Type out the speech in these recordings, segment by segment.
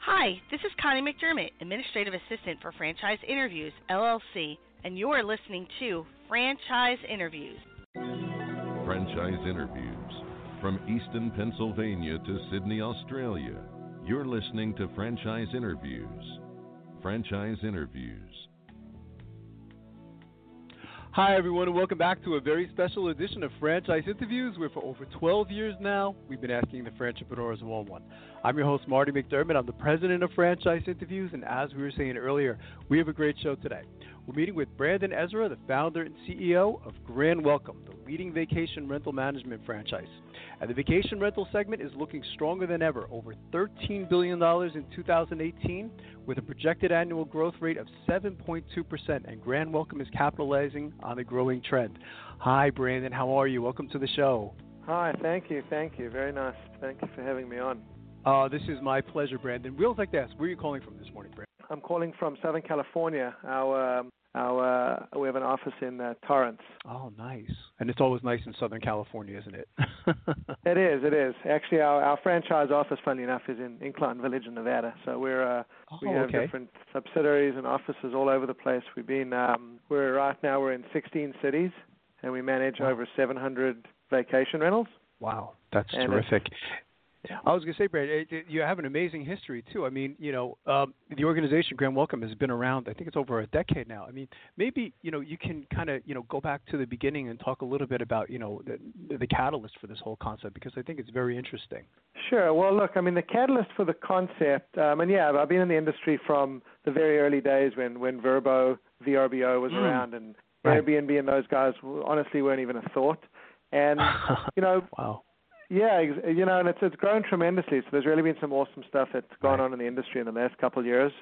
Hi, this is Connie McDermott, Administrative Assistant for Franchise Interviews, LLC, and you're listening to Franchise Interviews. Franchise Interviews. From Easton, Pennsylvania to Sydney, Australia, you're listening to Franchise Interviews. Franchise Interviews. Hi, everyone, and welcome back to a very special edition of Franchise Interviews, where for over 12 years now, we've been asking the Franchipreneurs one-on-one. I'm your host, Marty McDermott. I'm the president of Franchise Interviews, and as we were saying earlier, we have a great show today. We're meeting with Brandon Ezra, the founder and CEO of Grand Welcome, the leading vacation rental management franchise. And the vacation rental segment is looking stronger than ever, over $13 billion in 2018, with a projected annual growth rate of 7.2%, and Grand Welcome is capitalizing on a growing trend. Hi, Brandon. How are you? Welcome to the show. Hi, thank you. Very nice. Thank you for having me on. This is my pleasure, Brandon. We always like to ask, where are you calling from this morning, Brandon? I'm calling from Southern California. We have an office in Torrance. Oh, nice. And it's always nice in Southern California, isn't it? It is. Actually, our franchise office, funnily enough, is in Incline Village in Nevada. So we have different subsidiaries and offices all over the place. We're in 16 cities, and we manage over 700 vacation rentals. Wow, that's terrific. I was going to say, Brad, you have an amazing history, too. I mean, the organization, Grand Welcome, has been around, I think it's over a decade now. I mean, maybe, you can kind of, go back to the beginning and talk a little bit about, the catalyst for this whole concept, because I think it's very interesting. Sure. Well, look, I mean, the catalyst for the concept, I've been in the industry from the very early days when VRBO was around, and Airbnb and those guys honestly weren't even a thought. And, wow. Yeah, and it's grown tremendously. So there's really been some awesome stuff that's gone on in the industry in the last couple of years.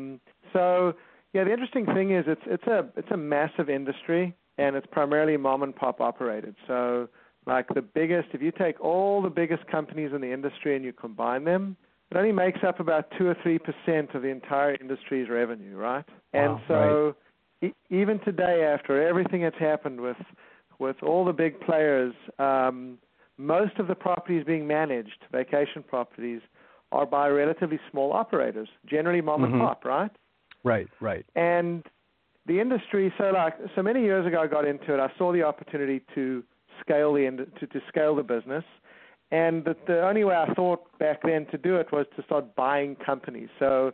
The interesting thing is it's a massive industry, and it's primarily mom and pop operated. So like if you take all the biggest companies in the industry and you combine them, it only makes up about 2 or 3% of the entire industry's revenue, right? Wow, and so even today, after everything that's happened with all the big players, most of the properties being managed, vacation properties, are by relatively small operators, generally mom and pop, right? Right. And the industry, so many years ago I got into it. I saw the opportunity to scale the business, and the only way I thought back then to do it was to start buying companies. So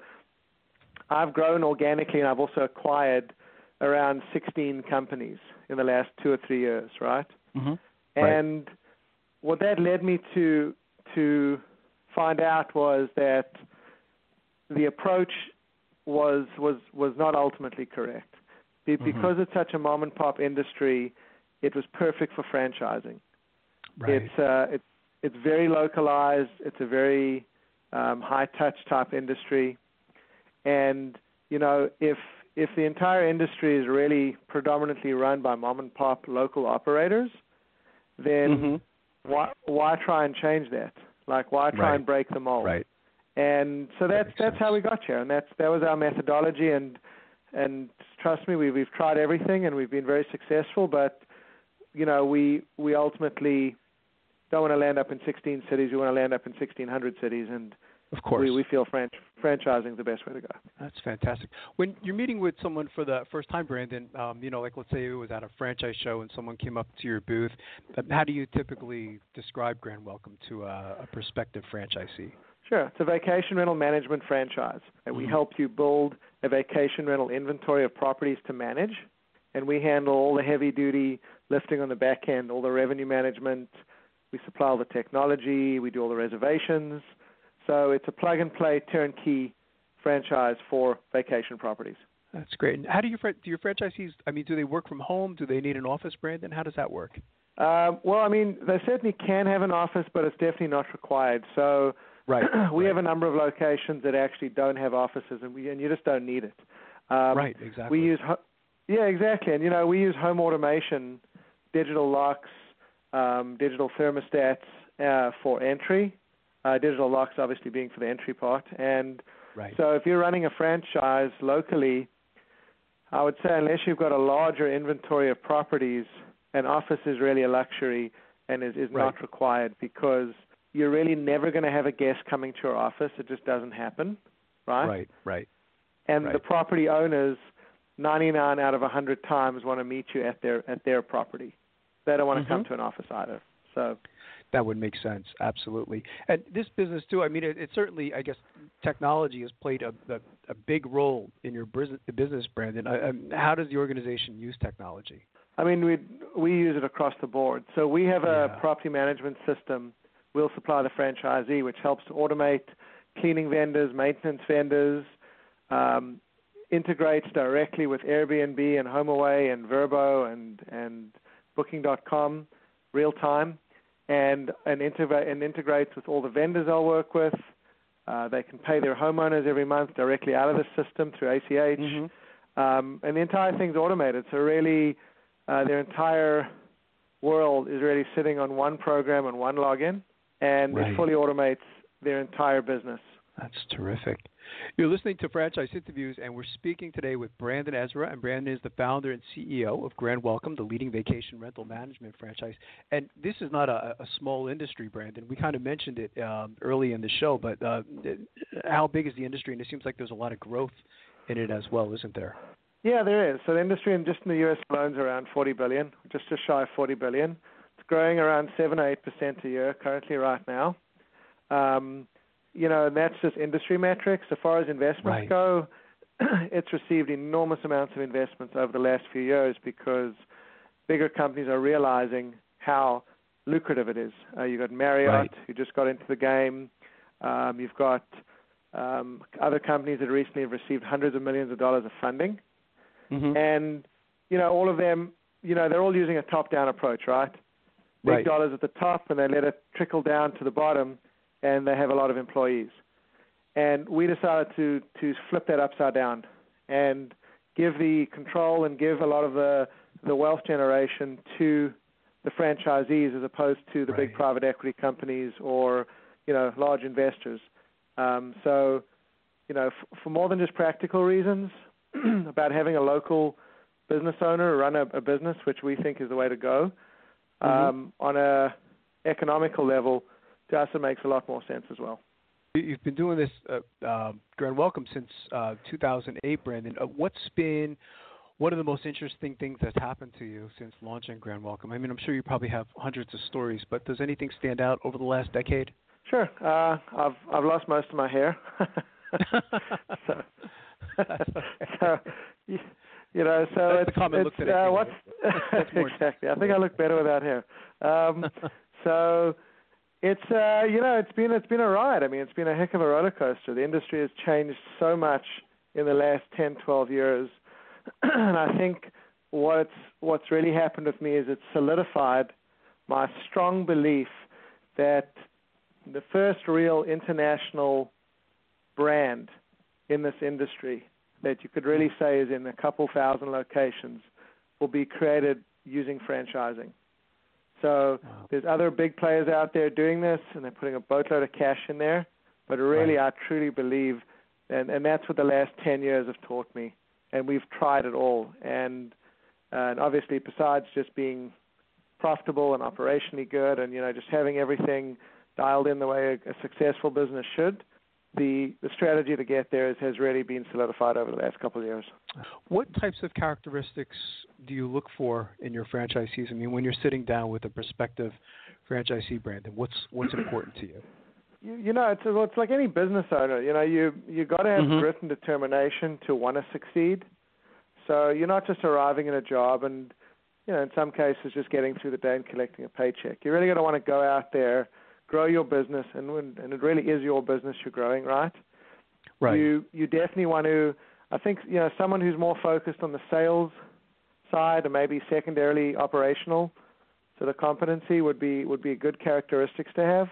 I've grown organically, and I've also acquired around 16 companies in the last 2 or 3 years, right? Mm-hmm. And what that led me to find out was that the approach was not ultimately correct. Because it's such a mom and pop industry, it was perfect for franchising. Right. It's very localized. It's a very high touch type industry, and if the entire industry is really predominantly run by mom and pop local operators, then why try and change that? Like, why try and break the mold? Right. And so that's how we got here, and that was our methodology. And trust me, we've tried everything, and we've been very successful. But we ultimately don't want to land up in 16 cities. We want to land up in 1,600 cities, and of course, we feel franchising is the best way to go. That's fantastic. When you're meeting with someone for the first time, Brandon, like let's say it was at a franchise show and someone came up to your booth, how do you typically describe Grand Welcome to a prospective franchisee? Sure. It's a vacation rental management franchise. And we help you build a vacation rental inventory of properties to manage, and we handle all the heavy-duty lifting on the back end, all the revenue management. We supply all the technology. We do all the reservations. So it's a plug-and-play turnkey franchise for vacation properties. That's great. And how do your franchisees, do they work from home? Do they need an office, Brandon? How does that work? They certainly can have an office, but it's definitely not required. So we have a number of locations that actually don't have offices, and you just don't need it. Right, exactly. Exactly. And, we use home automation, digital locks, digital thermostats for entry. Digital locks obviously being for the entry part. And so if you're running a franchise locally, I would say unless you've got a larger inventory of properties, an office is really a luxury and is not required, because you're really never going to have a guest coming to your office. It just doesn't happen. right? Right. And the property owners, 99 out of 100 times, want to meet you at their property. They don't want to come to an office either. So that would make sense, absolutely. And this business too, I mean, it certainly, I guess, technology has played a big role in your business, Brandon. How does the organization use technology? I mean, we use it across the board. So we have a property management system. We'll supply the franchisee, which helps to automate cleaning vendors, maintenance vendors, integrates directly with Airbnb and HomeAway and Vrbo and Booking.com real time, and integrates with all the vendors I'll work with. They can pay their homeowners every month directly out of the system through ACH. And the entire thing's automated. So really, their entire world is really sitting on one program and one login, and it fully automates their entire business. That's terrific. You're listening to Franchise Interviews, and we're speaking today with Brandon Ezra, and Brandon is the founder and CEO of Grand Welcome, the leading vacation rental management franchise. And this is not a small industry, Brandon. We kind of mentioned it early in the show, but how big is the industry? And it seems like there's a lot of growth in it as well, isn't there? Yeah, there is. So the industry just in the U.S. alone is around $40 billion, just shy of $40 billion. It's growing around 7 or 8% a year currently right now. And that's just industry metrics. As far as investments go, it's received enormous amounts of investments over the last few years because bigger companies are realizing how lucrative it is. You've got Marriott, who just got into the game. You've got other companies that recently have received hundreds of millions of dollars of funding. And, all of them, they're all using a top-down approach, right? Big dollars at the top, and they let it trickle down to the bottom, and they have a lot of employees. And we decided to flip that upside down and give the control and give a lot of the wealth generation to the franchisees as opposed to the big private equity companies or, large investors. For more than just practical reasons, about having a local business owner run a business, which we think is the way to go, on a economical level, to us it makes a lot more sense as well. You've been doing this Grand Welcome since 2008, Brandon. What are the most interesting things that's happened to you since launching Grand Welcome? I mean, I'm sure you probably have hundreds of stories, but does anything stand out over the last decade? Sure. I've lost most of my hair. So that's the common look today. Exactly. I think I look better without hair. So it's it's been a ride. I mean, it's been a heck of a roller coaster. The industry has changed so much in the last 10, 12 years, and I think what's really happened with me is it's solidified my strong belief that the first real international brand in this industry that you could really say is in a couple thousand locations will be created using franchising. So there's other big players out there doing this, and they're putting a boatload of cash in there. But really, I truly believe, and that's what the last 10 years have taught me, and we've tried it all. And obviously, besides just being profitable and operationally good and, just having everything dialed in the way a successful business should, the strategy to get there has really been solidified over the last couple of years. What types of characteristics do you look for in your franchisees? I mean, when you're sitting down with a prospective franchisee, Brandon, what's important to you? It's like any business owner. You got to have grit and determination to want to succeed. So you're not just arriving in a job and, in some cases, just getting through the day and collecting a paycheck. You're really going to want to go out there, grow your business, and it really is your business you're growing, right? Right. You definitely want to, I think, someone who's more focused on the sales side and maybe secondarily operational, so the competency would be good characteristics to have.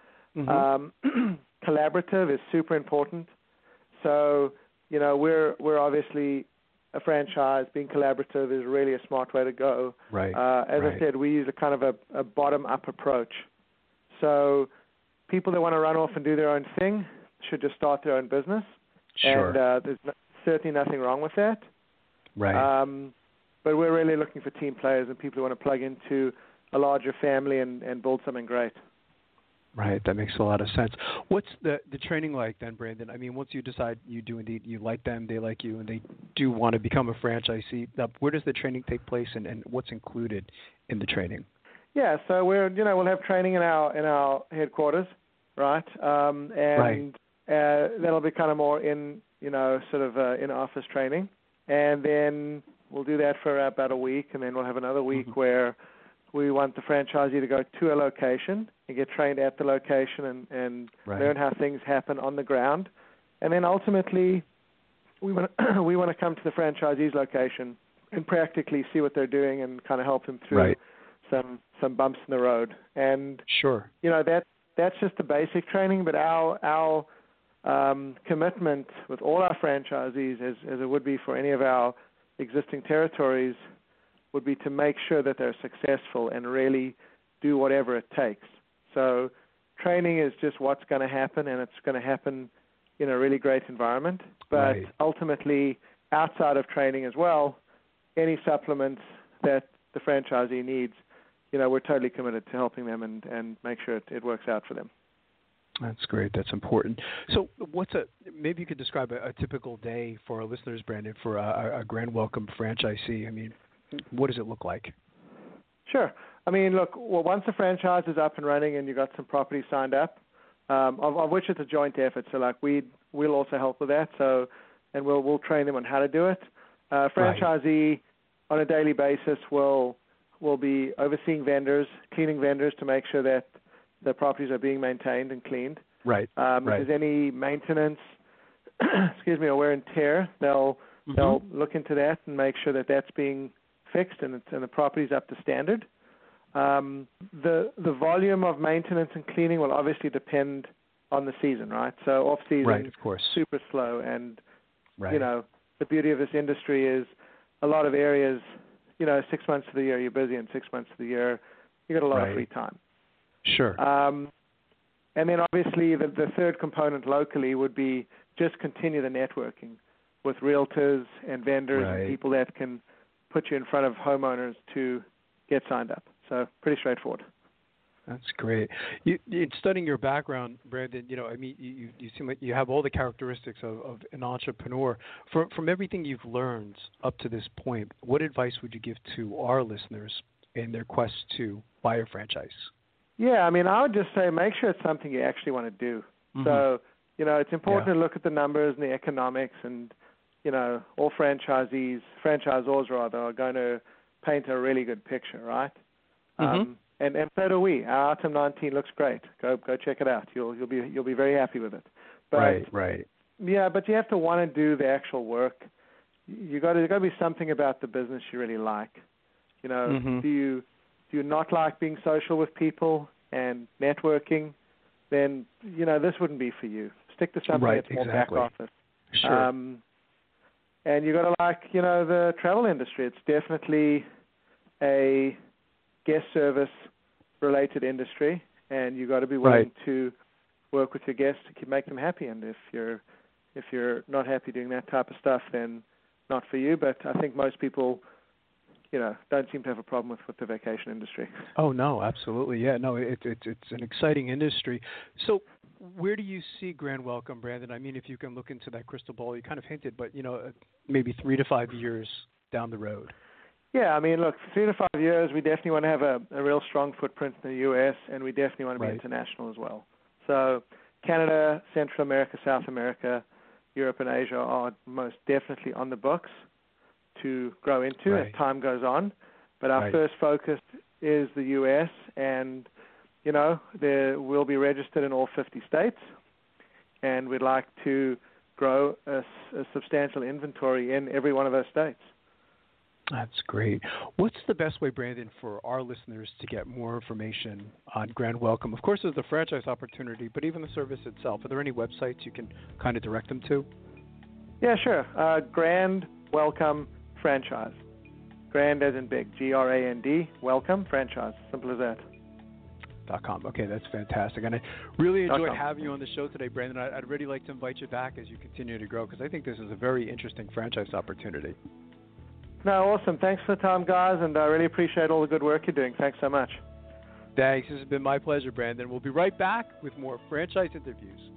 Collaborative is super important. So, we're obviously a franchise. Being collaborative is really a smart way to go. Right. As I said, we use a kind of a bottom-up approach. So people that want to run off and do their own thing should just start their own business. Sure. And there's certainly nothing wrong with that. Right. But we're really looking for team players and people who want to plug into a larger family and build something great. Right, that makes a lot of sense. What's the training like then, Brandon? I mean, once you decide you do indeed, you like them, they like you, and they do want to become a franchisee, where does the training take place, and what's included in the training? Yeah, so we'll have training in our headquarters, right? And that'll be kind of more in sort of in office training, and then we'll do that for about a week, and then we'll have another week where we want the franchisee to go to a location and get trained at the location and learn how things happen on the ground. And then ultimately, we want to come to the franchisee's location and practically see what they're doing and kind of help them through some bumps in the road. And that's just the basic training. But our commitment with all our franchisees, as it would be for any of our existing territories, would be to make sure that they're successful and really do whatever it takes. So training is just what's going to happen, and it's going to happen in a really great environment. But ultimately, outside of training as well, any supplements that the franchisee needs, we're totally committed to helping them and make sure it works out for them. That's great. That's important. So maybe you could describe a typical day for our listeners, Brandon, for a Grand Welcome franchisee. I mean, what does it look like? Sure. I mean, look, once the franchise is up and running and you've got some properties signed up, of which it's a joint effort, so like we'll also help with that. So, and we'll train them on how to do it. Franchisee on a daily basis will be overseeing vendors, cleaning vendors to make sure that the properties are being maintained and cleaned. If there's any maintenance, or wear and tear, they'll look into that and make sure that that's being fixed and the property's up to standard. The volume of maintenance and cleaning will obviously depend on the season, right? So off season, of course, super slow, and the beauty of this industry is a lot of areas. 6 months of the year you're busy, and 6 months of the year you got a lot of free time. Sure. And then obviously the third component locally would be just continue the networking with realtors and vendors and people that can put you in front of homeowners to get signed up. So pretty straightforward. That's great. In studying your background, Brandon, I mean, you seem like you have all the characteristics of an entrepreneur. From everything you've learned up to this point, what advice would you give to our listeners in their quest to buy a franchise? Yeah, I mean, I would just say make sure it's something you actually want to do. So, it's important to look at the numbers and the economics, and all franchisors are going to paint a really good picture, right? And so do we. Our Autumn 19 looks great. Go check it out. You'll be very happy with it. But, yeah, but you have to want to do the actual work. There's got to be something about the business you really like. Do you not like being social with people and networking? Then this wouldn't be for you. Stick to something that's more back office. Sure. And you got to like, the travel industry. It's definitely a guest service related industry, and you got to be willing to work with your guests to make them happy. And if you're not happy doing that type of stuff, then not for you. But I think most people, don't seem to have a problem with the vacation industry. Oh no, absolutely, yeah, no, it's an exciting industry. So, where do you see Grand Welcome, Brandon? I mean, if you can look into that crystal ball, you kind of hinted, but maybe 3 to 5 years down the road. Yeah, I mean, look, 3 to 5 years, we definitely want to have a real strong footprint in the U.S., and we definitely want to be international as well. So, Canada, Central America, South America, Europe, and Asia are most definitely on the books to grow into as time goes on. But our first focus is the U.S., and, we'll be registered in all 50 states, and we'd like to grow a substantial inventory in every one of those states. That's great. What's the best way, Brandon, for our listeners to get more information on Grand Welcome? Of course, there's the franchise opportunity, but even the service itself. Are there any websites you can kind of direct them to? Yeah, sure. Grand Welcome Franchise. Grand as in big, G-R-A-N-D, Welcome Franchise. Simple as that. .com. Okay, that's fantastic. And I really enjoyed having you on the show today, Brandon. I'd really like to invite you back as you continue to grow, because I think this is a very interesting franchise opportunity. No, awesome. Thanks for the time, guys, and I really appreciate all the good work you're doing. Thanks so much. Thanks. This has been my pleasure, Brandon. We'll be right back with more franchise interviews.